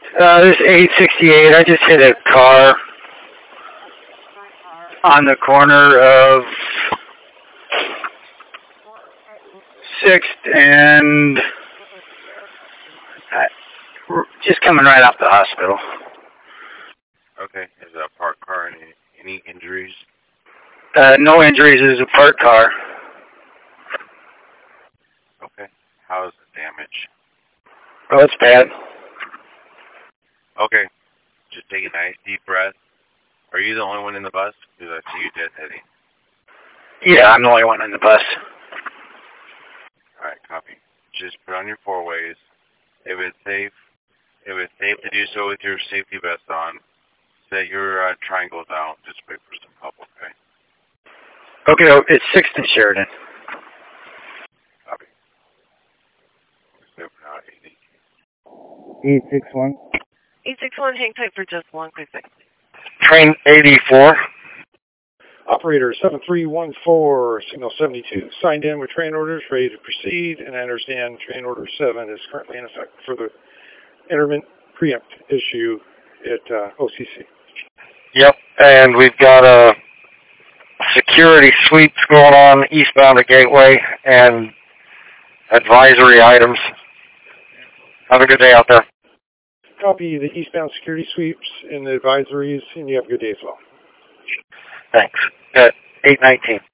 This is 868. I just hit a car on the corner of 6th and just coming right off the hospital. Okay. Is it a parked car? Any injuries? No injuries. It was a parked car. Okay. How is the damage? Oh, it's bad. Okay. Just take a nice deep breath. Are you the only one in the bus? Because I see you deadheading. Yeah, I'm the only one in the bus. Alright, copy. Just put on your four ways. If it's safe to do so with your safety vest on, set your triangles out. Just wait for some help, okay? Okay, it's 6th and Sheridan. Copy. Step out 861. 861, hang tight for just one quick second. Train 84. Operator 7314, signal 72. Signed in with train orders, ready to proceed, and I understand train order 7 is currently in effect for the intermittent preempt issue at OCC. Yep, and we've got security sweeps going on eastbound at Gateway and advisory items. Have a good day out there. Copy the eastbound security sweeps and the advisories, and you have a good day as well. Thanks. 819.